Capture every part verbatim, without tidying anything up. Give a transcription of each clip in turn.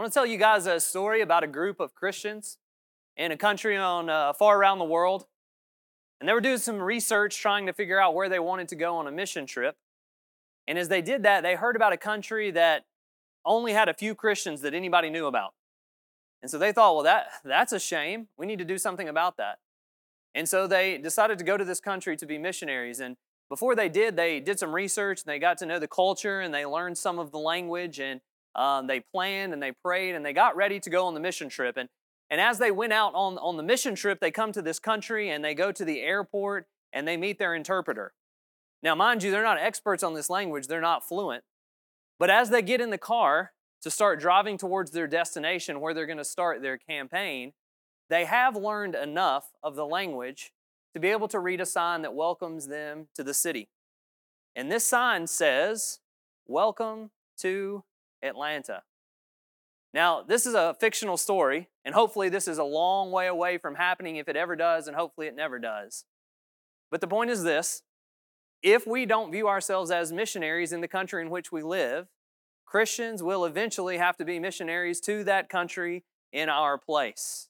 want to tell you guys a story about a group of Christians in a country on uh, far around the world. And they were doing some research trying to figure out where they wanted to go on a mission trip. And as they did that, they heard about a country that only had a few Christians that anybody knew about. And so they thought, well, that that's a shame. We need to do something about that. And so they decided to go to this country to be missionaries. And before they did, they did some research, and they got to know the culture, and they learned some of the language, and um, they planned, and they prayed, and they got ready to go on the mission trip. And, and as they went out on, on the mission trip, they come to this country, and they go to the airport, and they meet their interpreter. Now, mind you, they're not experts on this language. They're not fluent. But as they get in the car to start driving towards their destination where they're going to start their campaign, they have learned enough of the language to be able to read a sign that welcomes them to the city. And this sign says, "Welcome to Atlanta." Now, this is a fictional story, and hopefully this is a long way away from happening if it ever does, and hopefully it never does. But the point is this: if we don't view ourselves as missionaries in the country in which we live, Christians will eventually have to be missionaries to that country in our place.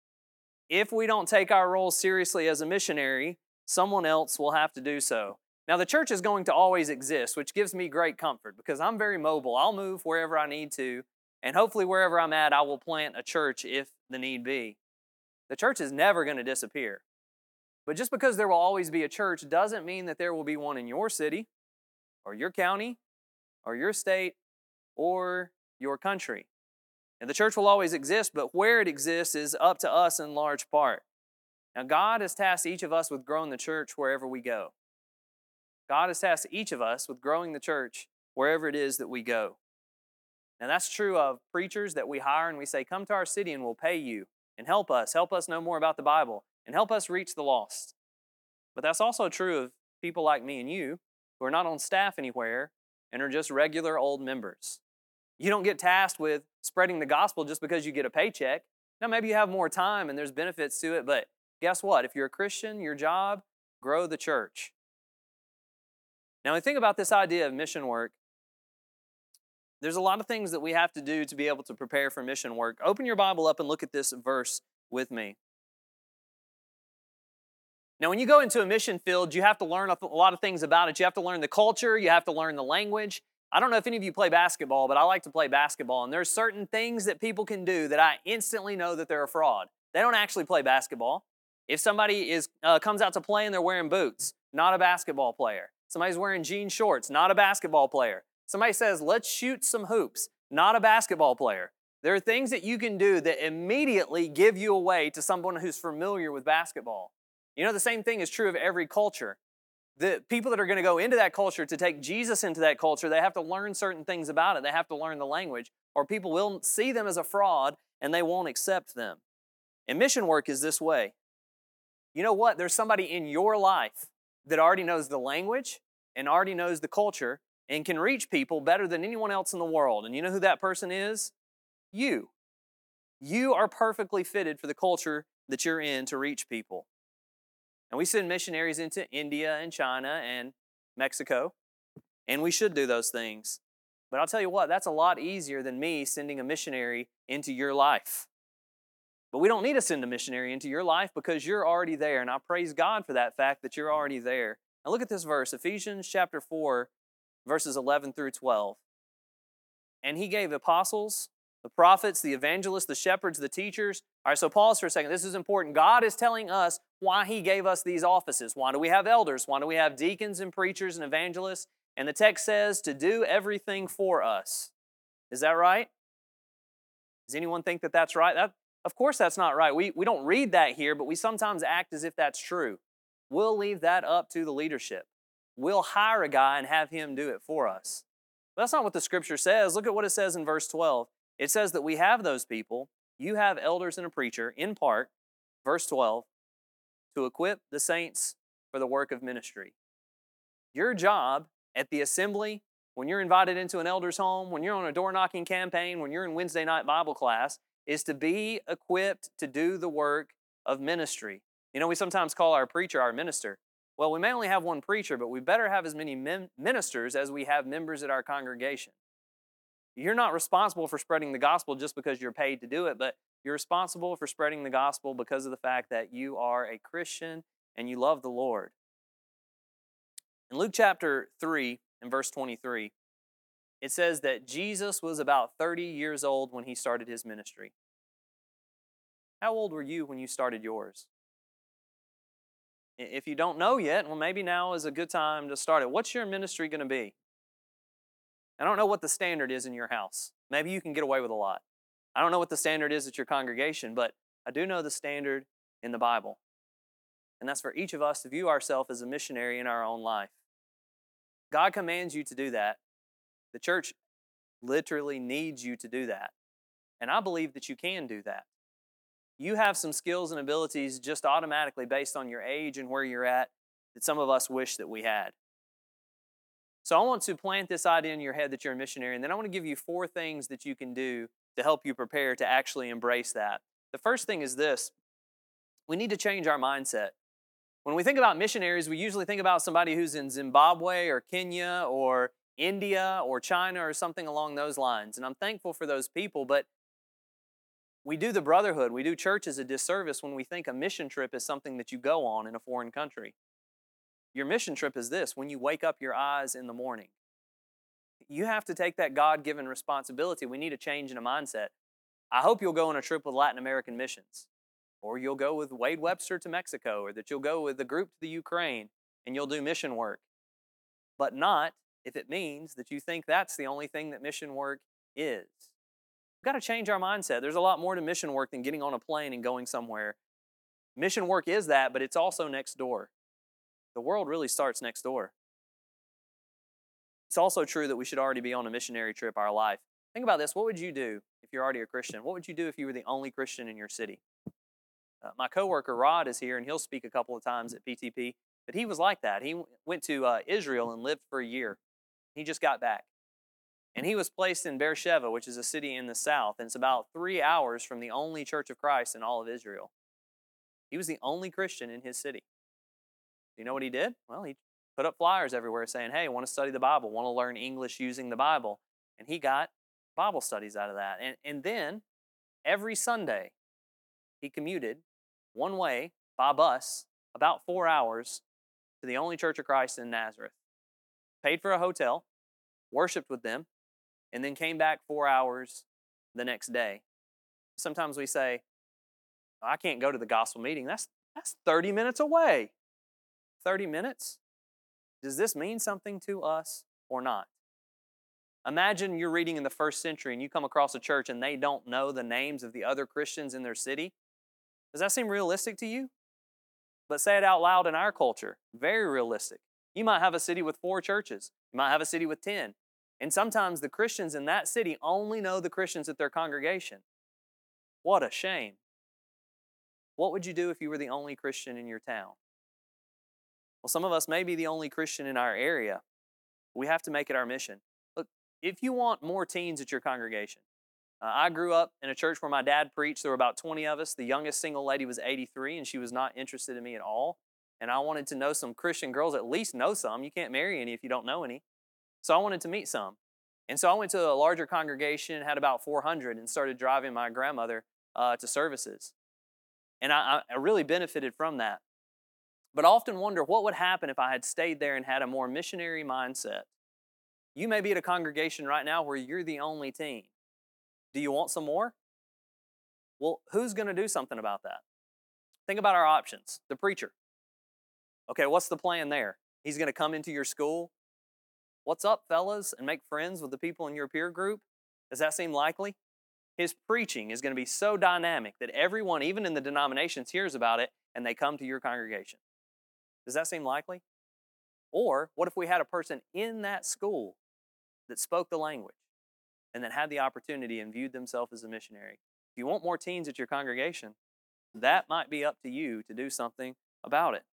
If we don't take our role seriously as a missionary, someone else will have to do so. Now, the church is going to always exist, which gives me great comfort because I'm very mobile. I'll move wherever I need to, and hopefully wherever I'm at, I will plant a church if the need be. The church is never going to disappear. But just because there will always be a church doesn't mean that there will be one in your city, or your county, or your state, or your country. And the church will always exist, but where it exists is up to us in large part. Now, God has tasked each of us with growing the church wherever we go. God has tasked each of us with growing the church wherever it is that we go. Now, that's true of preachers that we hire and we say, "Come to our city and we'll pay you and help us, help us know more about the Bible and help us reach the lost." But that's also true of people like me and you who are not on staff anywhere and are just regular old members. You don't get tasked with spreading the gospel just because you get a paycheck. Now, maybe you have more time and there's benefits to it, but guess what? If you're a Christian, your job, grow the church. Now, when we think about this idea of mission work, there's a lot of things that we have to do to be able to prepare for mission work. Open your Bible up and look at this verse with me. Now, when you go into a mission field, you have to learn a lot of things about it. You have to learn the culture. You have to learn the language. I don't know if any of you play basketball, but I like to play basketball, and there's certain things that people can do that I instantly know that they're a fraud. They don't actually play basketball. If somebody is uh, comes out to play and they're wearing boots, not a basketball player. Somebody's wearing jean shorts, not a basketball player. Somebody says, "Let's shoot some hoops," not a basketball player. There are things that you can do that immediately give you away to someone who's familiar with basketball. You know, the same thing is true of every culture. The people that are going to go into that culture to take Jesus into that culture, they have to learn certain things about it. They have to learn the language, or people will see them as a fraud and they won't accept them. And mission work is this way. You know what? There's somebody in your life that already knows the language and already knows the culture and can reach people better than anyone else in the world. And you know who that person is? You. You are perfectly fitted for the culture that you're in to reach people. And we send missionaries into India and China and Mexico, and we should do those things. But I'll tell you what, that's a lot easier than me sending a missionary into your life. But we don't need to send a missionary into your life because you're already there, and I praise God for that fact that you're already there. Now look at this verse, Ephesians chapter four, verses eleven through twelve. "And he gave apostles, the prophets, the evangelists, the shepherds, the teachers." All right, so pause for a second. This is important. God is telling us why he gave us these offices. Why do we have elders? Why do we have deacons and preachers and evangelists? And the text says to do everything for us. Is that right? Does anyone think that that's right? That, of course that's not right. We, we don't read that here, but we sometimes act as if that's true. We'll leave that up to the leadership. We'll hire a guy and have him do it for us. But that's not what the Scripture says. Look at what it says in verse twelve. It says that we have those people. You have elders and a preacher, in part, verse twelve, to equip the saints for the work of ministry. Your job at the assembly, when you're invited into an elder's home, when you're on a door-knocking campaign, when you're in Wednesday night Bible class, is to be equipped to do the work of ministry. You know, we sometimes call our preacher our minister. Well, we may only have one preacher, but we better have as many ministers as we have members at our congregation. You're not responsible for spreading the gospel just because you're paid to do it, but you're responsible for spreading the gospel because of the fact that you are a Christian and you love the Lord. In Luke chapter three and verse twenty-three, it says that Jesus was about thirty years old when he started his ministry. How old were you when you started yours? If you don't know yet, well, maybe now is a good time to start it. What's your ministry going to be? I don't know what the standard is in your house. Maybe you can get away with a lot. I don't know what the standard is at your congregation, but I do know the standard in the Bible. And that's for each of us to view ourselves as a missionary in our own life. God commands you to do that. The church literally needs you to do that. And I believe that you can do that. You have some skills and abilities just automatically based on your age and where you're at that some of us wish that we had. So I want to plant this idea in your head that you're a missionary, and then I want to give you four things that you can do to help you prepare to actually embrace that. The first thing is this: we need to change our mindset. When we think about missionaries, we usually think about somebody who's in Zimbabwe or Kenya or India or China or something along those lines. And I'm thankful for those people, but we do the brotherhood, we do church as a disservice when we think a mission trip is something that you go on in a foreign country. Your mission trip is this: when you wake up your eyes in the morning. You have to take that God-given responsibility. We need a change in a mindset. I hope you'll go on a trip with Latin American missions, or you'll go with Wade Webster to Mexico, or that you'll go with the group to the Ukraine and you'll do mission work. But not if it means that you think that's the only thing that mission work is. We've got to change our mindset. There's a lot more to mission work than getting on a plane and going somewhere. Mission work is that, but it's also next door. The world really starts next door. It's also true that we should already be on a missionary trip our life. Think about this. What would you do if you're already a Christian? What would you do if you were the only Christian in your city? Uh, my coworker Rod is here, and he'll speak a couple of times at P T P, but he was like that. He went to uh, Israel and lived for a year. He just got back. And he was placed in Beersheba, which is a city in the south, and it's about three hours from the only Church of Christ in all of Israel. He was the only Christian in his city. Do you know what he did? Well, he put up flyers everywhere saying, hey, want to study the Bible, want to learn English using the Bible. And he got Bible studies out of that. And, and then every Sunday, he commuted one way by bus about four hours to the only Church of Christ in Nazareth. Paid for a hotel, worshiped with them, and then came back four hours the next day. Sometimes we say, I can't go to the gospel meeting. That's, that's thirty minutes away. thirty minutes? Does this mean something to us or not? Imagine you're reading in the first century and you come across a church and they don't know the names of the other Christians in their city. Does that seem realistic to you? But say it out loud in our culture. Very realistic. You might have a city with four churches. You might have a city with ten. And sometimes the Christians in that city only know the Christians at their congregation. What a shame. What would you do if you were the only Christian in your town? Well, some of us may be the only Christian in our area. We have to make it our mission. Look, if you want more teens at your congregation, uh, I grew up in a church where my dad preached. There were about twenty of us. The youngest single lady was eighty-three, and she was not interested in me at all. And I wanted to know some Christian girls, at least know some. You can't marry any if you don't know any. So I wanted to meet some. And so I went to a larger congregation, had about four hundred, and started driving my grandmother uh, to services. And I, I really benefited from that. But I often wonder what would happen if I had stayed there and had a more missionary mindset. You may be at a congregation right now where you're the only teen. Do you want some more? Well, who's going to do something about that? Think about our options. The preacher. Okay, what's the plan there? He's going to come into your school. What's up, fellas? And make friends with the people in your peer group? Does that seem likely? His preaching is going to be so dynamic that everyone, even in the denominations, hears about it and they come to your congregation. Does that seem likely? Or what if we had a person in that school that spoke the language and that had the opportunity and viewed themselves as a missionary? If you want more teens at your congregation, that might be up to you to do something about it.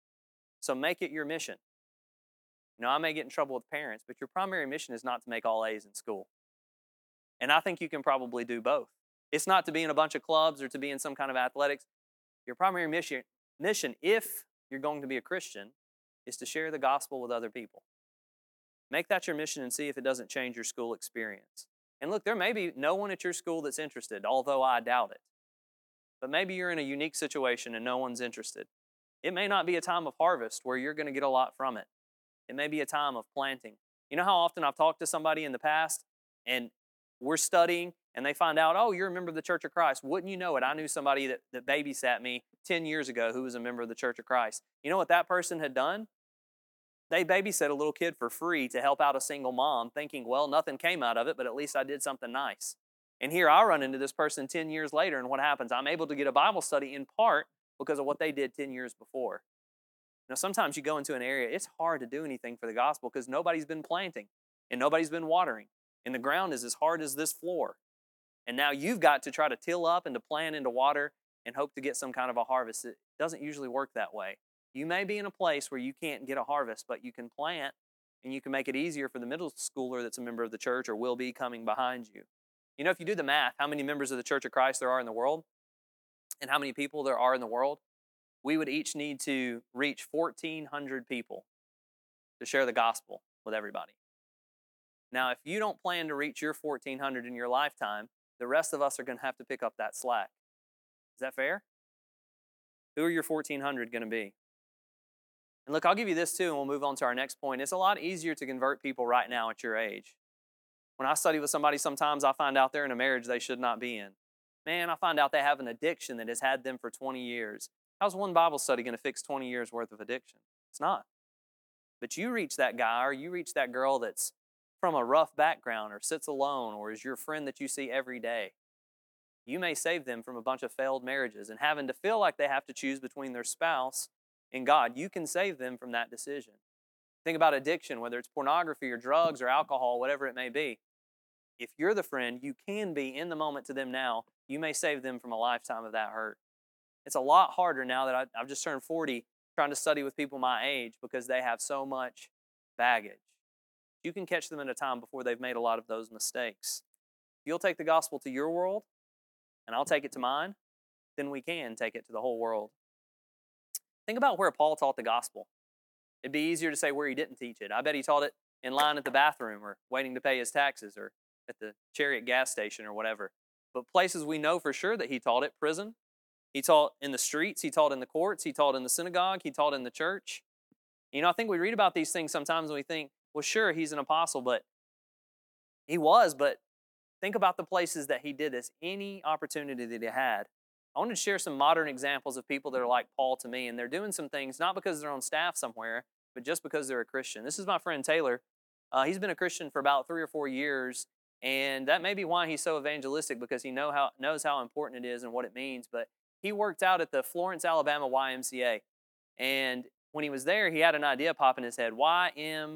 So make it your mission. You know, I may get in trouble with parents, but your primary mission is not to make all A's in school. And I think you can probably do both. It's not to be in a bunch of clubs or to be in some kind of athletics. Your primary mission, mission, if you're going to be a Christian, is to share the gospel with other people. Make that your mission and see if it doesn't change your school experience. And look, there may be no one at your school that's interested, although I doubt it. But maybe you're in a unique situation and no one's interested. It may not be a time of harvest where you're going to get a lot from it. It may be a time of planting. You know how often I've talked to somebody in the past and we're studying and they find out, oh, you're a member of the Church of Christ. Wouldn't you know it? I knew somebody that, that babysat me ten years ago who was a member of the Church of Christ. You know what that person had done? They babysat a little kid for free to help out a single mom, thinking, well, nothing came out of it, but at least I did something nice. And here I run into this person ten years later, and what happens? I'm able to get a Bible study in part because of what they did ten years before. Now, sometimes you go into an area, it's hard to do anything for the gospel because nobody's been planting and nobody's been watering, and the ground is as hard as this floor. And now you've got to try to till up and to plant and to water and hope to get some kind of a harvest. It doesn't usually work that way. You may be in a place where you can't get a harvest, but you can plant and you can make it easier for the middle schooler that's a member of the church or will be coming behind you. You know, if you do the math, how many members of the Church of Christ there are in the world and how many people there are in the world, we would each need to reach fourteen hundred people to share the gospel with everybody. Now, if you don't plan to reach your fourteen hundred in your lifetime, the rest of us are going to have to pick up that slack. Is that fair? Who are your fourteen hundred going to be? And look, I'll give you this too, and we'll move on to our next point. It's a lot easier to convert people right now at your age. When I study with somebody, sometimes I find out they're in a marriage they should not be in. Man, I find out they have an addiction that has had them for twenty years. How's one Bible study going to fix twenty years worth of addiction? It's not. But you reach that guy or you reach that girl that's from a rough background or sits alone or is your friend that you see every day. You may save them from a bunch of failed marriages and having to feel like they have to choose between their spouse and God. You can save them from that decision. Think about addiction, whether it's pornography or drugs or alcohol, whatever it may be. If you're the friend, you can be in the moment to them now. You may save them from a lifetime of that hurt. It's a lot harder now that I, I've just turned forty trying to study with people my age because they have so much baggage. You can catch them at a time before they've made a lot of those mistakes. If you'll take the gospel to your world, and I'll take it to mine, then we can take it to the whole world. Think about where Paul taught the gospel. It'd be easier to say where he didn't teach it. I bet he taught it in line at the bathroom or waiting to pay his taxes or at the Chariot gas station or whatever. But places we know for sure that he taught it, prison. He taught in the streets. He taught in the courts. He taught in the synagogue. He taught in the church. You know, I think we read about these things sometimes and we think, well, sure, he's an apostle, but he was, but think about the places that he did this, any opportunity that he had. I wanted to share some modern examples of people that are like Paul to me, and they're doing some things not because they're on staff somewhere, but just because they're a Christian. This is my friend Taylor. Uh, he's been a Christian for about three or four years, and that may be why he's so evangelistic, because he know how, knows how important it is and what it means. But he worked out at the Florence, Alabama Y M C A, and when he was there, he had an idea pop in his head, Y M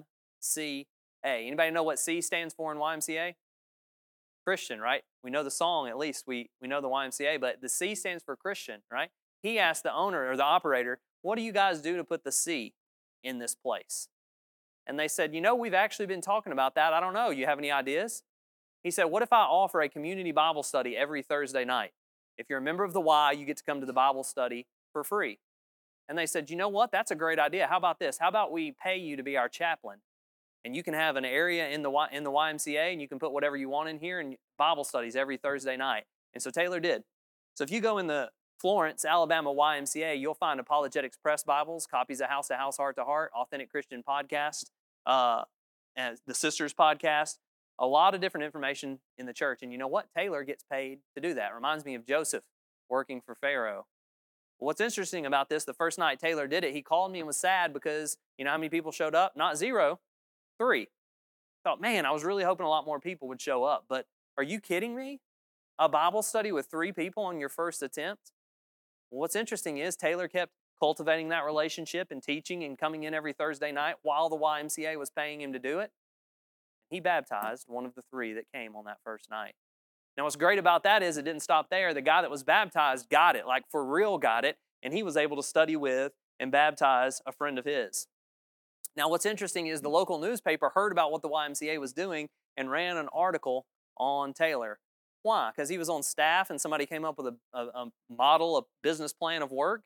C A. Anybody know what C stands for in Y M C A? Christian, right? We know the song, at least. We, we know the Y M C A, but the C stands for Christian, right? He asked the owner or the operator, what do you guys do to put the C in this place? And they said, you know, we've actually been talking about that. I don't know. You have any ideas? He said, what if I offer a community Bible study every Thursday night? If you're a member of the Y, you get to come to the Bible study for free. And they said, you know what? That's a great idea. How about this? How about we pay you to be our chaplain? And you can have an area in the y, in the Y M C A, and you can put whatever you want in here, and Bible studies every Thursday night. And so Taylor did. So if you go in the Florence, Alabama Y M C A, you'll find Apologetics Press Bibles, copies of House to House, Heart to Heart, Authentic Christian Podcast, uh, and the Sisters Podcast, a lot of different information in the church. And you know what? Taylor gets paid to do that. Reminds me of Joseph working for Pharaoh. What's interesting about this, the first night Taylor did it, he called me and was sad because, you know how many people showed up? Not zero. Three. Thought, man, I was really hoping a lot more people would show up. But are you kidding me? A Bible study with three people on your first attempt? Well, what's interesting is Taylor kept cultivating that relationship and teaching and coming in every Thursday night while the Y M C A was paying him to do it. He baptized one of the three that came on that first night. Now, what's great about that is it didn't stop there. The guy that was baptized got it, like for real got it, and he was able to study with and baptize a friend of his. Now, what's interesting is the local newspaper heard about what the Y M C A was doing and ran an article on Taylor. Why? Because he was on staff and somebody came up with a, a, a model, a business plan of work?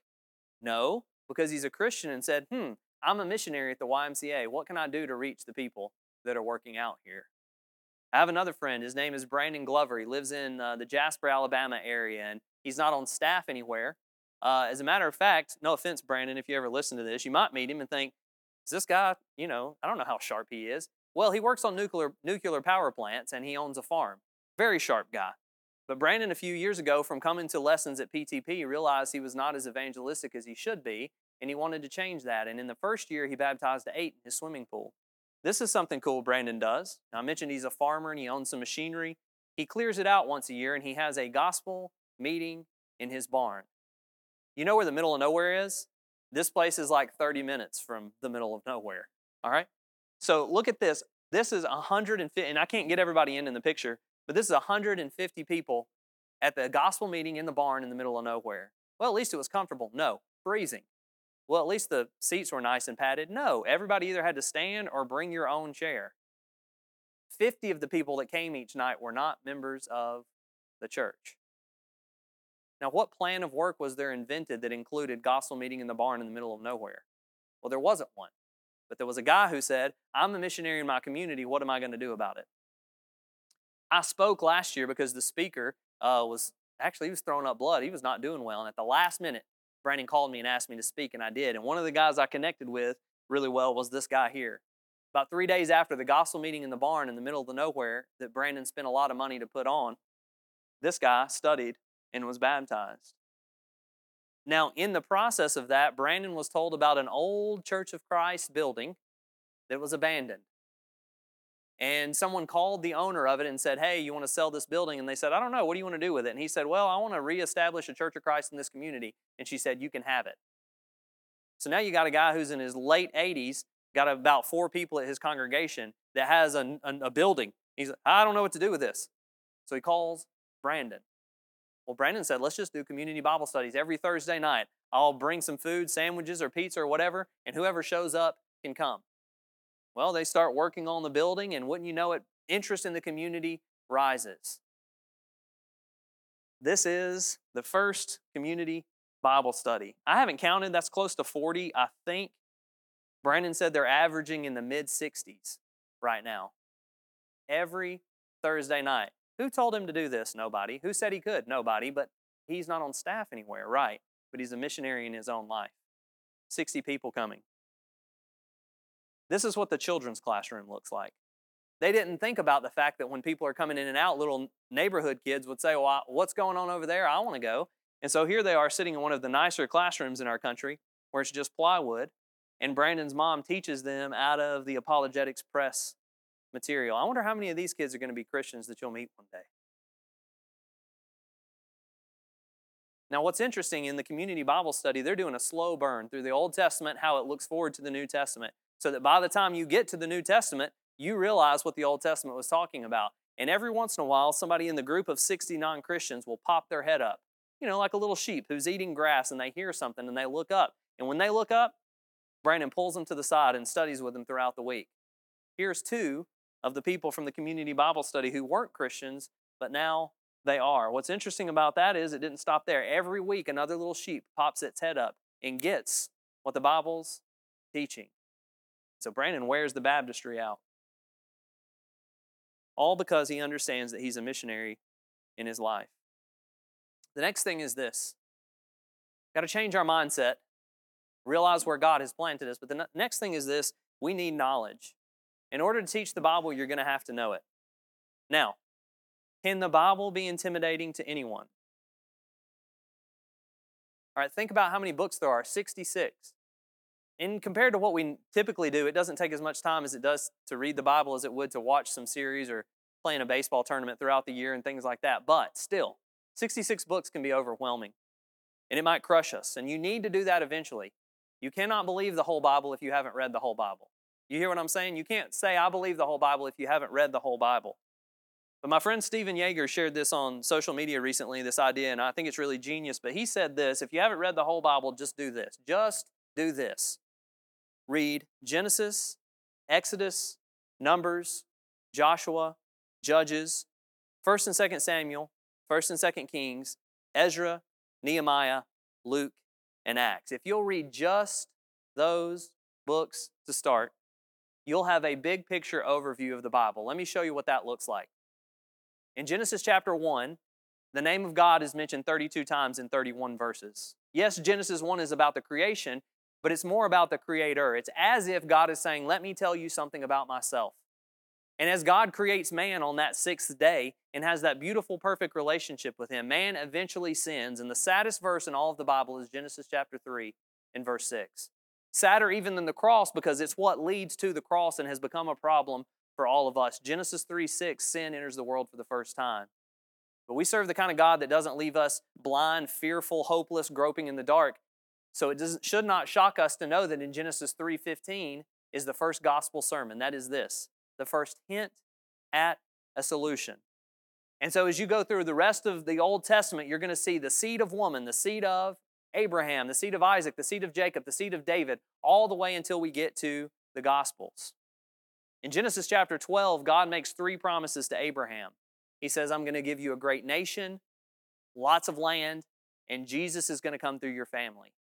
No, because he's a Christian and said, hmm, I'm a missionary at the Y M C A. What can I do to reach the people that are working out here? I have another friend. His name is Brandon Glover. He lives in uh, the Jasper, Alabama area, and he's not on staff anywhere. Uh, as a matter of fact, no offense, Brandon, if you ever listen to this, you might meet him and think, is this guy, you know, I don't know how sharp he is. Well, he works on nuclear, nuclear power plants, and he owns a farm. Very sharp guy. But Brandon, a few years ago, from coming to lessons at P T P, realized he was not as evangelistic as he should be, and he wanted to change that. And in the first year, he baptized eight in his swimming pool. This is something cool Brandon does. Now, I mentioned he's a farmer and he owns some machinery. He clears it out once a year, and he has a gospel meeting in his barn. You know where the middle of nowhere is? This place is like thirty minutes from the middle of nowhere, all right? So look at this. This is one hundred fifty, and I can't get everybody in in the picture, but this is one hundred fifty people at the gospel meeting in the barn in the middle of nowhere. Well, at least it was comfortable. No, freezing. Well, at least the seats were nice and padded. No, everybody either had to stand or bring your own chair. fifty of the people that came each night were not members of the church. Now, what plan of work was there invented that included gospel meeting in the barn in the middle of nowhere? Well, there wasn't one. But there was a guy who said, I'm a missionary in my community. What am I going to do about it? I spoke last year because the speaker uh, was, actually, he was throwing up blood. He was not doing well. And at the last minute, Brandon called me and asked me to speak, and I did. And one of the guys I connected with really well was this guy here. About three days after the gospel meeting in the barn in the middle of the nowhere that Brandon spent a lot of money to put on, this guy studied and was baptized. Now, in the process of that, Brandon was told about an old Church of Christ building that was abandoned. And someone called the owner of it and said, hey, you want to sell this building? And they said, I don't know. What do you want to do with it? And he said, well, I want to reestablish a Church of Christ in this community. And she said, you can have it. So now you got a guy who's in his late eighties, got about four people at his congregation that has a, a, a building. He's like, I don't know what to do with this. So he calls Brandon. Well, Brandon said, let's just do community Bible studies every Thursday night. I'll bring some food, sandwiches or pizza or whatever, and whoever shows up can come. Well, they start working on the building, and wouldn't you know it, interest in the community rises. This is the first community Bible study. I haven't counted. That's close to forty, I think. Brandon said they're averaging in the mid sixties right now. Every Thursday night. Who told him to do this? Nobody. Who said he could? Nobody, but he's not on staff anywhere, right? But he's a missionary in his own life. sixty people coming. This is what the children's classroom looks like. They didn't think about the fact that when people are coming in and out, little neighborhood kids would say, well, what's going on over there? I want to go. And so here they are sitting in one of the nicer classrooms in our country where it's just plywood, and Brandon's mom teaches them out of the Apologetics Press material. I wonder how many of these kids are going to be Christians that you'll meet one day. Now, what's interesting in the community Bible study, they're doing a slow burn through the Old Testament, how it looks forward to the New Testament, so that by the time you get to the New Testament, you realize what the Old Testament was talking about. And every once in a while, somebody in the group of sixty non-Christians will pop their head up, you know, like a little sheep who's eating grass, and they hear something and they look up. And when they look up, Brandon pulls them to the side and studies with them throughout the week. Here's two of the people from the community Bible study who weren't Christians, but now they are. What's interesting about that is it didn't stop there. Every week, another little sheep pops its head up and gets what the Bible's teaching. So Brandon wears the baptistry out. All because he understands that he's a missionary in his life. The next thing is this. Got to change our mindset, realize where God has planted us. But the next thing is this. We need knowledge. In order to teach the Bible, you're going to have to know it. Now, can the Bible be intimidating to anyone? All right, think about how many books there are, sixty-six. And compared to what we typically do, it doesn't take as much time as it does to read the Bible as it would to watch some series or play in a baseball tournament throughout the year and things like that. But still, sixty-six books can be overwhelming, and it might crush us. And you need to do that eventually. You cannot believe the whole Bible if you haven't read the whole Bible. You hear what I'm saying? You can't say, I believe the whole Bible if you haven't read the whole Bible. But my friend Stephen Yeager shared this on social media recently, this idea, and I think it's really genius. But he said this, if you haven't read the whole Bible, just do this. Just do this. Read Genesis, Exodus, Numbers, Joshua, Judges, First and Second Samuel, First and Second Kings, Ezra, Nehemiah, Luke, and Acts. If you'll read just those books to start, you'll have a big picture overview of the Bible. Let me show you what that looks like. In Genesis chapter one, the name of God is mentioned thirty-two times in thirty-one verses. Yes, Genesis one is about the creation, but it's more about the Creator. It's as if God is saying, let me tell you something about myself. And as God creates man on that sixth day and has that beautiful, perfect relationship with Him, man eventually sins. And the saddest verse in all of the Bible is Genesis chapter three and verse six. Sadder even than the cross, because it's what leads to the cross and has become a problem for all of us. Genesis three six, sin enters the world for the first time. But we serve the kind of God that doesn't leave us blind, fearful, hopeless, groping in the dark. So it does, should not shock us to know that in Genesis three fifteen is the first gospel sermon. That is this, the first hint at a solution. And so as you go through the rest of the Old Testament, you're going to see the seed of woman, the seed of Abraham, the seed of Isaac, the seed of Jacob, the seed of David, all the way until we get to the Gospels. In Genesis chapter twelve, God makes three promises to Abraham. He says, I'm going to give you a great nation, lots of land, and Jesus is going to come through your family.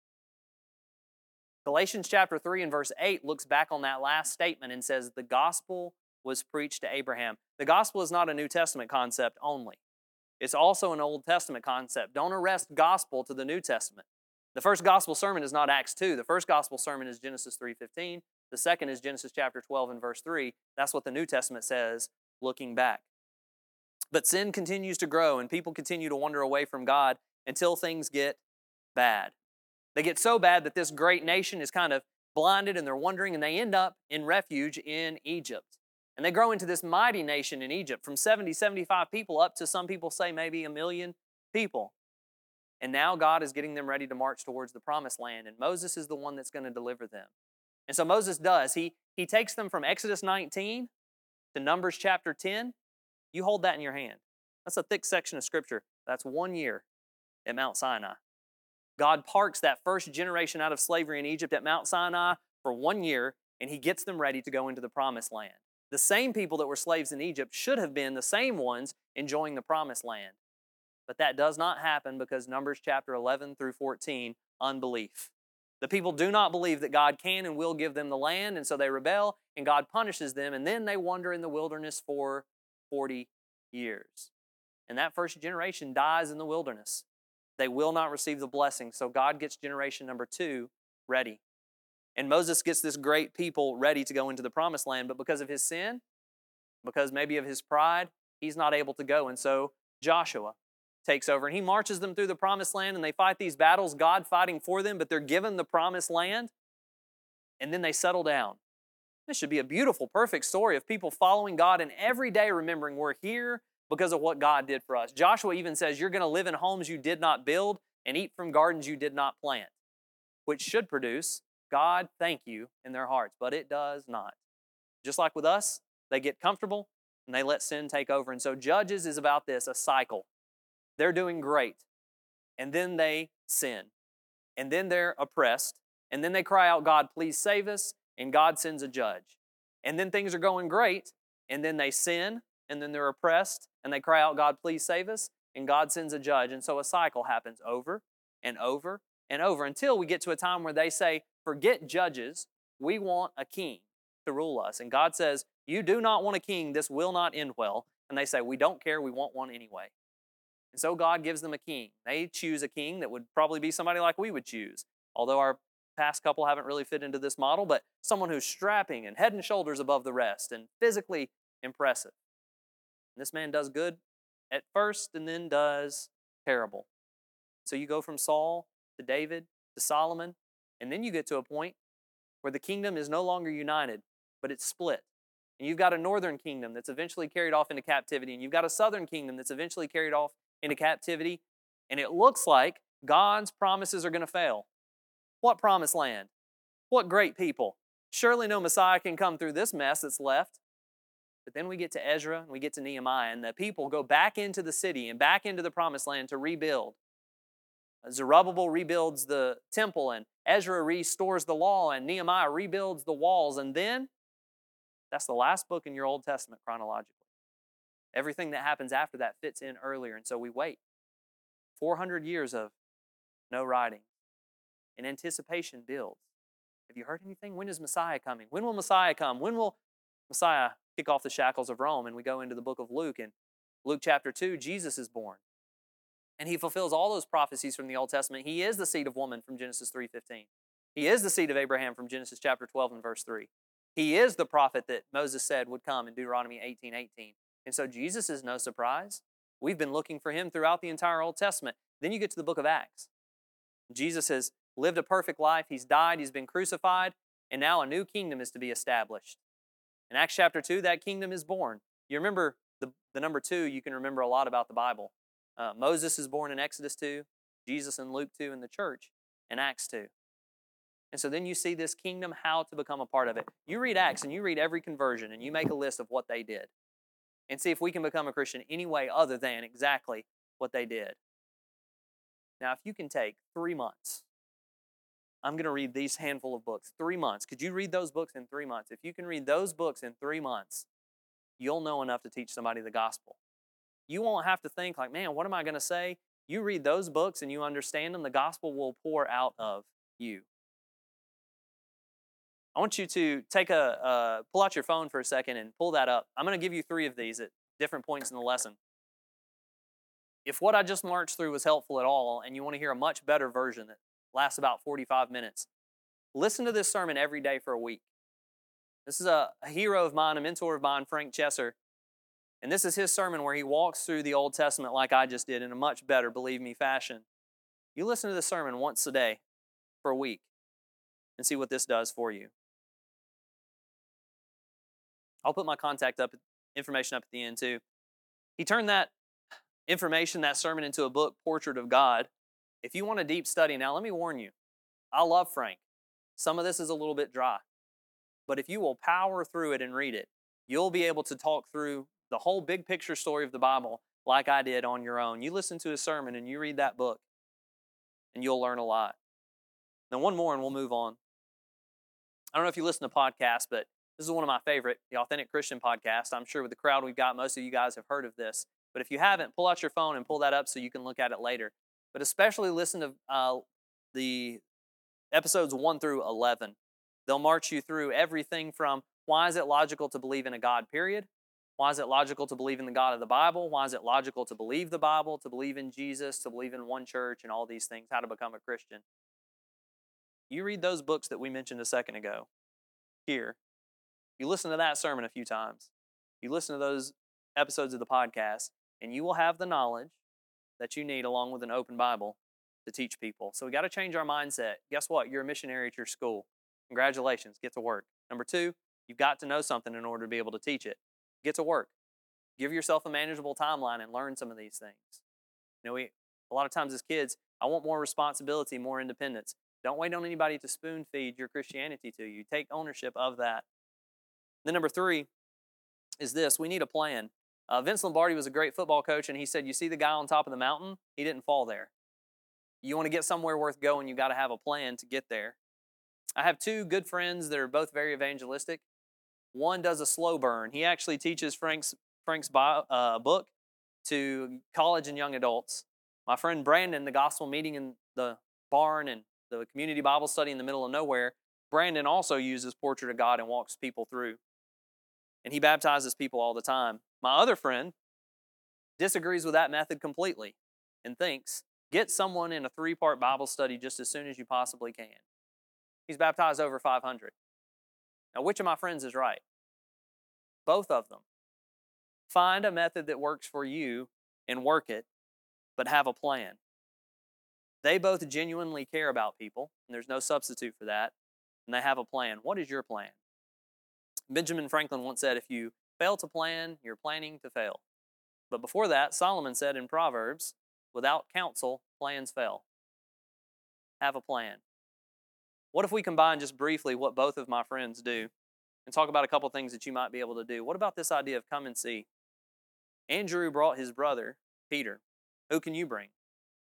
Galatians chapter three and verse eight looks back on that last statement and says, the gospel was preached to Abraham. The gospel is not a New Testament concept only. It's also an Old Testament concept. Don't arrest gospel to the New Testament. The first gospel sermon is not Acts two. The first gospel sermon is Genesis three fifteen. The second is Genesis chapter twelve and verse three. That's what the New Testament says looking back. But sin continues to grow and people continue to wander away from God until things get bad. They get so bad that this great nation is kind of blinded and they're wandering, and they end up in refuge in Egypt. And they grow into this mighty nation in Egypt, from seventy, seventy-five people up to, some people say, maybe a million people. And now God is getting them ready to march towards the promised land, and Moses is the one that's going to deliver them. And so Moses does. He, he takes them from Exodus nineteen to Numbers chapter ten. You hold that in your hand. That's a thick section of Scripture. That's one year at Mount Sinai. God parks that first generation out of slavery in Egypt at Mount Sinai for one year, and He gets them ready to go into the promised land. The same people that were slaves in Egypt should have been the same ones enjoying the promised land. But that does not happen because Numbers chapter eleven through fourteen, unbelief. The people do not believe that God can and will give them the land, and so they rebel, and God punishes them, and then they wander in the wilderness for forty years. And that first generation dies in the wilderness. They will not receive the blessing, so God gets generation number two ready. And Moses gets this great people ready to go into the promised land, but because of his sin, because maybe of his pride, he's not able to go. And so Joshua takes over, and he marches them through the promised land, and they fight these battles, God fighting for them, but they're given the promised land, and then they settle down. This should be a beautiful, perfect story of people following God and every day remembering we're here because of what God did for us. Joshua even says, you're going to live in homes you did not build and eat from gardens you did not plant, which should produce, God, thank you, in their hearts, but it does not. Just like with us, they get comfortable and they let sin take over. And so Judges is about this, a cycle. They're doing great, and then they sin, and then they're oppressed, and then they cry out, God, please save us, and God sends a judge. And then things are going great, and then they sin, and then they're oppressed, and they cry out, God, please save us, and God sends a judge. And so a cycle happens over and over and over until we get to a time where they say, forget judges, we want a king to rule us. And God says, you do not want a king, this will not end well. And they say, we don't care, we want one anyway. And so God gives them a king. They choose a king that would probably be somebody like we would choose, although our past couple haven't really fit into this model, but someone who's strapping and head and shoulders above the rest and physically impressive. And this man does good at first and then does terrible. So you go from Saul to David to Solomon, and then you get to a point where the kingdom is no longer united, but it's split. And you've got a northern kingdom that's eventually carried off into captivity, and you've got a southern kingdom that's eventually carried off into captivity, and it looks like God's promises are going to fail. What promised land? What great people? Surely no Messiah can come through this mess that's left. But then we get to Ezra and we get to Nehemiah, and the people go back into the city and back into the promised land to rebuild. Zerubbabel rebuilds the temple, and Ezra restores the law, and Nehemiah rebuilds the walls, and then that's the last book in your Old Testament chronologically. Everything that happens after that fits in earlier, and so we wait. four hundred years of no writing, and anticipation builds. Have you heard anything? When is Messiah coming? When will Messiah come? When will Messiah kick off the shackles of Rome? And we go into the book of Luke. And Luke chapter two, Jesus is born. And he fulfills all those prophecies from the Old Testament. He is the seed of woman from Genesis three fifteen. He is the seed of Abraham from Genesis chapter twelve and verse three. He is the prophet that Moses said would come in Deuteronomy eighteen eighteen. And so Jesus is no surprise. We've been looking for him throughout the entire Old Testament. Then you get to the book of Acts. Jesus has lived a perfect life. He's died. He's been crucified. And now a new kingdom is to be established. In Acts chapter two, that kingdom is born. You remember the, the number two, you can remember a lot about the Bible. Uh, Moses is born in Exodus two, Jesus in Luke two, and the church in Acts two. And so then you see this kingdom, how to become a part of it. You read Acts and you read every conversion and you make a list of what they did. And see if we can become a Christian any way other than exactly what they did. Now, if you can take three months, I'm going to read these handful of books. Three months. Could you read those books in three months? If you can read those books in three months, you'll know enough to teach somebody the gospel. You won't have to think like, man, what am I going to say? You read those books and you understand them, the gospel will pour out of you. I want you to take a, uh, pull out your phone for a second and pull that up. I'm going to give you three of these at different points in the lesson. If what I just marched through was helpful at all and you want to hear a much better version that lasts about forty-five minutes, listen to this sermon every day for a week. This is a, a hero of mine, a mentor of mine, Frank Chesser. And this is his sermon where he walks through the Old Testament like I just did in a much better, believe me, fashion. You listen to this sermon once a day for a week and see what this does for you. I'll put my contact up, information up at the end too. He turned that information, that sermon, into a book, Portrait of God. If you want a deep study, now let me warn you, I love Frank. Some of this is a little bit dry. But if you will power through it and read it, you'll be able to talk through the whole big picture story of the Bible like I did on your own. You listen to a sermon and you read that book and you'll learn a lot. Now one more and we'll move on. I don't know if you listen to podcasts, but this is one of my favorite, the Authentic Christian Podcast. I'm sure with the crowd we've got, most of you guys have heard of this. But if you haven't, pull out your phone and pull that up so you can look at it later. But especially listen to uh, the episodes one through eleven. They'll march you through everything from why is it logical to believe in a God, period? Why is it logical to believe in the God of the Bible? Why is it logical to believe the Bible, to believe in Jesus, to believe in one church and all these things, how to become a Christian? You read those books that we mentioned a second ago here. You listen to that sermon a few times. You listen to those episodes of the podcast, and you will have the knowledge that you need along with an open Bible to teach people. So we got to change our mindset. Guess what? You're a missionary at your school. Congratulations. Get to work. Number two, you've got to know something in order to be able to teach it. Get to work. Give yourself a manageable timeline and learn some of these things. You know, we a lot of times as kids, I want more responsibility, more independence. Don't wait on anybody to spoon feed your Christianity to you. Take ownership of that. Then number three is this. We need a plan. Uh, Vince Lombardi was a great football coach, and he said, you see the guy on top of the mountain? He didn't fall there. You want to get somewhere worth going, you got to have a plan to get there. I have two good friends that are both very evangelistic. One does a slow burn. He actually teaches Frank's, Frank's bio, uh, book to college and young adults. My friend Brandon, the gospel meeting in the barn and the community Bible study in the middle of nowhere, Brandon also uses Portrait of God and walks people through. And he baptizes people all the time. My other friend disagrees with that method completely and thinks, get someone in a three-part Bible study just as soon as you possibly can. He's baptized over five hundred. Now, which of my friends is right? Both of them. Find a method that works for you and work it, but have a plan. They both genuinely care about people, and there's no substitute for that, and they have a plan. What is your plan? Benjamin Franklin once said, if you fail to plan, you're planning to fail. But before that, Solomon said in Proverbs, without counsel, plans fail. Have a plan. What if we combine just briefly what both of my friends do and talk about a couple things that you might be able to do? What about this idea of come and see? Andrew brought his brother, Peter. Who can you bring?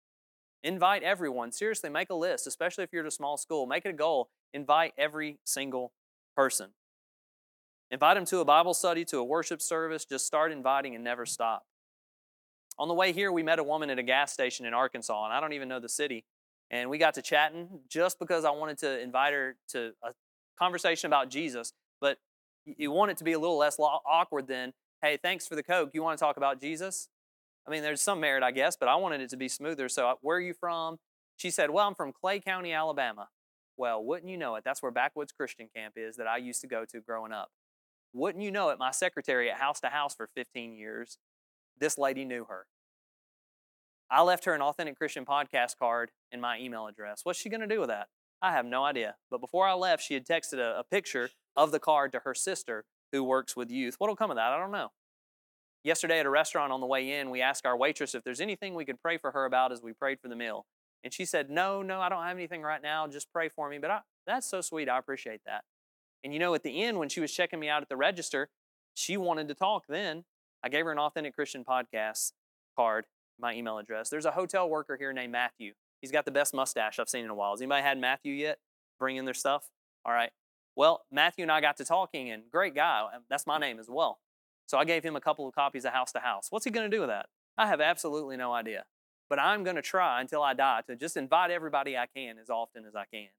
Invite everyone. Seriously, make a list, especially if you're at a small school. Make it a goal. Invite every single person. Invite them to a Bible study, to a worship service. Just start inviting and never stop. On the way here, we met a woman at a gas station in Arkansas, and I don't even know the city, And we got to chatting just because I wanted to invite her to a conversation about Jesus. But you want it to be a little less awkward than, hey, thanks for the Coke. You want to talk about Jesus? I mean, there's some merit, I guess, but I wanted it to be smoother. So where are you from? She said, well, I'm from Clay County, Alabama. Well, wouldn't you know it? That's where Backwoods Christian Camp is that I used to go to growing up. Wouldn't you know it? My secretary at House to House for fifteen years, this lady knew her. I left her an Authentic Christian Podcast card and my email address. What's she going to do with that? I have no idea. But before I left, she had texted a, a picture of the card to her sister who works with youth. What'll come of that? I don't know. Yesterday at a restaurant on the way in, we asked our waitress if there's anything we could pray for her about as we prayed for the meal. And she said, no, no, I don't have anything right now. Just pray for me. But I, that's so sweet. I appreciate that. And you know, at the end, when she was checking me out at the register, she wanted to talk then. I gave her an Authentic Christian Podcast card, my email address. There's a hotel worker here named Matthew. He's got the best mustache I've seen in a while. Has anybody had Matthew yet? Bring in their stuff? All right. Well, Matthew and I got to talking, and great guy. That's my name as well. So I gave him a couple of copies of House to House. What's he going to do with that? I have absolutely no idea. But I'm going to try until I die to just invite everybody I can as often as I can.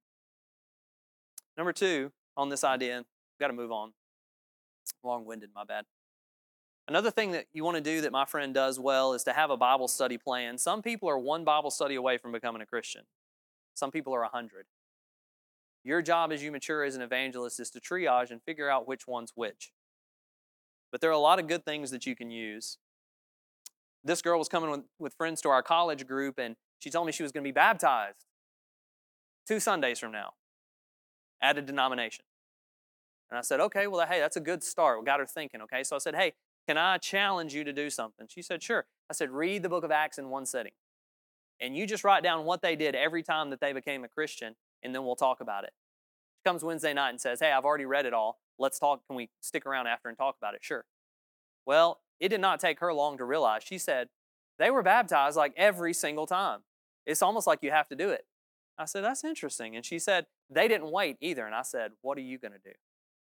Number two on this idea, got to move on. Long-winded, my bad. Another thing that you want to do that my friend does well is to have a Bible study plan. Some people are one Bible study away from becoming a Christian. Some people are a hundred. Your job as you mature as an evangelist is to triage and figure out which one's which. But there are a lot of good things that you can use. This girl was coming with, with friends to our college group, and she told me she was going to be baptized two Sundays from now at a denomination. And I said, okay, well, hey, that's a good start. We got her thinking, okay? So I said, hey, can I challenge you to do something? She said, sure. I said, read the book of Acts in one sitting. And you just write down what they did every time that they became a Christian, and then we'll talk about it. She comes Wednesday night and says, hey, I've already read it all. Let's talk. Can we stick around after and talk about it? Sure. Well, it did not take her long to realize. She said, they were baptized like every single time. It's almost like you have to do it. I said, that's interesting. And she said, they didn't wait either. And I said, what are you going to do?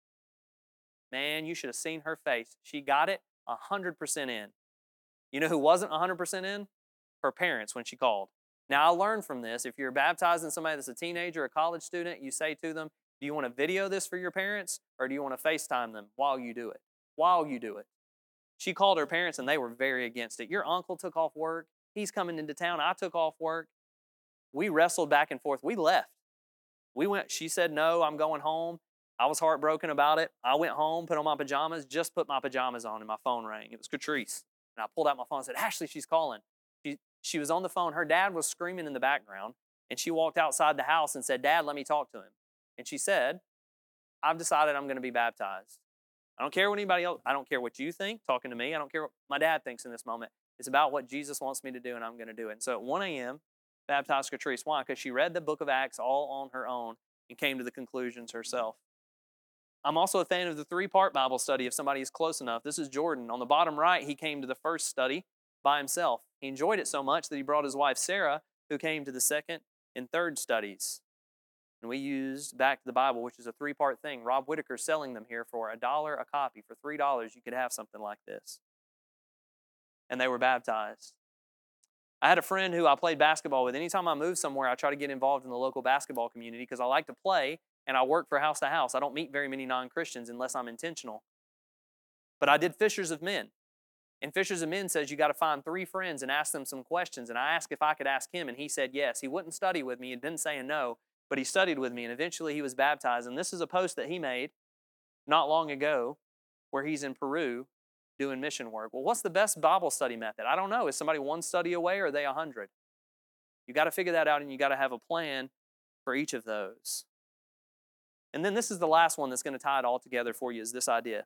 Man, you should have seen her face. She got it one hundred percent in. You know who wasn't one hundred percent in? Her parents when she called. Now, I learned from this, if you're baptizing somebody that's a teenager, a college student, you say to them, do you want to video this for your parents, or do you want to FaceTime them while you do it? While you do it. She called her parents, and they were very against it. Your uncle took off work. He's coming into town. I took off work. We wrestled back and forth. We left. We went. She said, no, I'm going home. I was heartbroken about it. I went home, put on my pajamas, just put my pajamas on, and my phone rang. It was Catrice. And I pulled out my phone and said, Ashley, she's calling. She, she was on the phone. Her dad was screaming in the background, and she walked outside the house and said, Dad, let me talk to him. And she said, I've decided I'm going to be baptized. I don't care what anybody else, I don't care what you think, talking to me. I don't care what my dad thinks in this moment. It's about what Jesus wants me to do, and I'm going to do it. And so at one a.m., baptized Catrice. Why? Because she read the book of Acts all on her own and came to the conclusions herself. I'm also a fan of the three-part Bible study if somebody is close enough. This is Jordan. On the bottom right, he came to the first study by himself. He enjoyed it so much that he brought his wife, Sarah, who came to the second and third studies. And we used Back to the Bible, which is a three-part thing. Rob Whitaker's selling them here for a dollar a copy. For three dollars, you could have something like this. And they were baptized. I had a friend who I played basketball with. Anytime I move somewhere, I try to get involved in the local basketball community because I like to play, and I work for House to House. I don't meet very many non-Christians unless I'm intentional. But I did Fishers of Men. And Fishers of Men says you got to find three friends and ask them some questions. And I asked if I could ask him, and he said yes. He wouldn't study with me. He'd been saying no, but he studied with me, and eventually he was baptized. And this is a post that he made not long ago where he's in Peru doing mission work. Well, what's the best Bible study method? I don't know. Is somebody one study away, or are they a hundred? You got to figure that out, and you got to have a plan for each of those. And then this is the last one that's going to tie it all together for you, is this idea.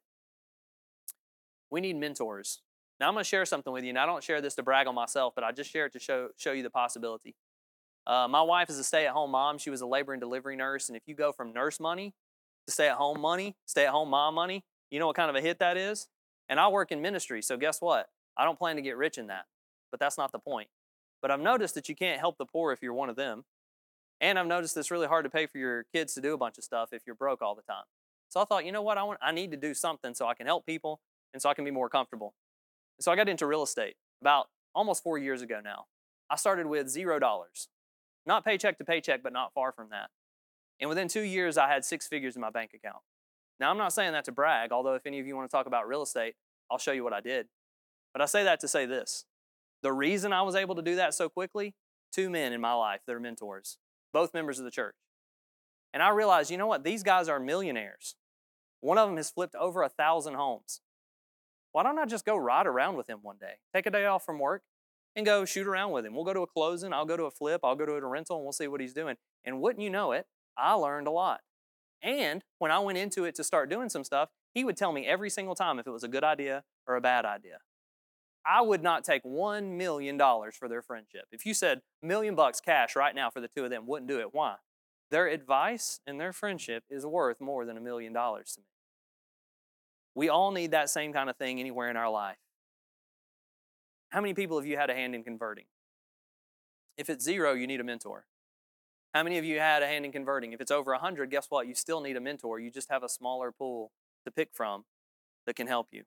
We need mentors. Now, I'm going to share something with you, and I don't share this to brag on myself, but I just share it to show, show you the possibility. Uh, my wife is a stay-at-home mom. She was a labor and delivery nurse, and if you go from nurse money to stay-at-home money, stay-at-home mom money, you know what kind of a hit that is? And I work in ministry, so guess what? I don't plan to get rich in that, but that's not the point. But I've noticed that you can't help the poor if you're one of them. And I've noticed it's really hard to pay for your kids to do a bunch of stuff if you're broke all the time. So I thought, you know what? I want, I need to do something so I can help people and so I can be more comfortable. And so I got into real estate about almost four years ago now. I started with zero dollars. Not paycheck to paycheck, but not far from that. And within two years, I had six figures in my bank account. Now, I'm not saying that to brag, although if any of you want to talk about real estate, I'll show you what I did. But I say that to say this. The reason I was able to do that so quickly, two men in my life that are mentors, both members of the church. And I realized, you know what? These guys are millionaires. One of them has flipped over a thousand homes. Why don't I just go ride around with him one day? Take a day off from work and go shoot around with him. We'll go to a closing, I'll go to a flip, I'll go to a rental, and we'll see what he's doing. And wouldn't you know it, I learned a lot. And when I went into it to start doing some stuff, he would tell me every single time if it was a good idea or a bad idea. I would not take one million dollars for their friendship. If you said a million bucks cash right now for the two of them, wouldn't do it. Why? Their advice and their friendship is worth more than a million dollars to me. We all need that same kind of thing anywhere in our life. How many people have you had a hand in converting? If it's zero, you need a mentor. How many of you had a hand in converting? If it's over one hundred, guess what? You still need a mentor. You just have a smaller pool to pick from that can help you.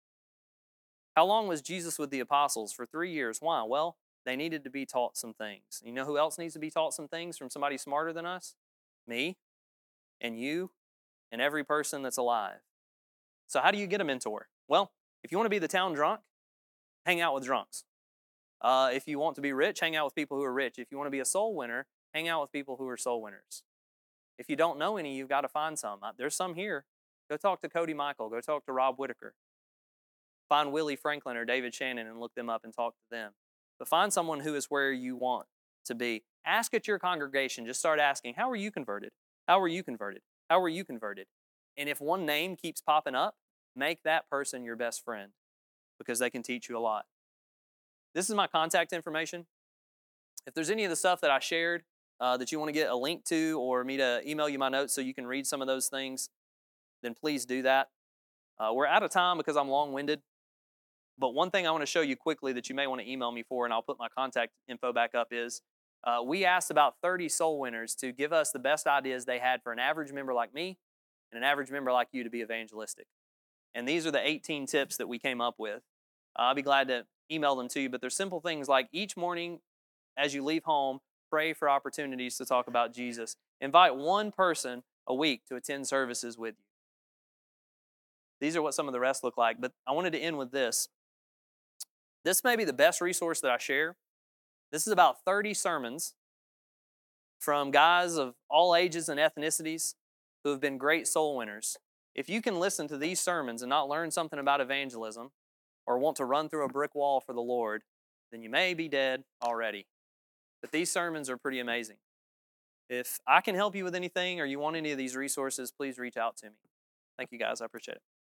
How long was Jesus with the apostles? For three years. Why? Well, they needed to be taught some things. You know who else needs to be taught some things from somebody smarter than us? Me and you and every person that's alive. So how do you get a mentor? Well, if you want to be the town drunk, hang out with drunks. Uh, if you want to be rich, hang out with people who are rich. If you want to be a soul winner, hang out with people who are soul winners. If you don't know any, you've got to find some. There's some here. Go talk to Cody Michael. Go talk to Rob Whitaker. Find Willie Franklin or David Shannon and look them up and talk to them. But find someone who is where you want to be. Ask at your congregation. Just start asking, how are you converted? How are you converted? How are you converted? And if one name keeps popping up, make that person your best friend because they can teach you a lot. This is my contact information. If there's any of the stuff that I shared uh, that you want to get a link to or me to email you my notes so you can read some of those things, then please do that. Uh, we're out of time because I'm long-winded. But one thing I want to show you quickly that you may want to email me for, and I'll put my contact info back up, is uh, we asked about thirty soul winners to give us the best ideas they had for an average member like me and an average member like you to be evangelistic. And these are the eighteen tips that we came up with. Uh, I'll be glad to email them to you, but they're simple things like each morning as you leave home, pray for opportunities to talk about Jesus. Invite one person a week to attend services with you. These are what some of the rest look like, but I wanted to end with this. This may be the best resource that I share. This is about thirty sermons from guys of all ages and ethnicities who have been great soul winners. If you can listen to these sermons and not learn something about evangelism or want to run through a brick wall for the Lord, then you may be dead already. But these sermons are pretty amazing. If I can help you with anything or you want any of these resources, please reach out to me. Thank you guys. I appreciate it.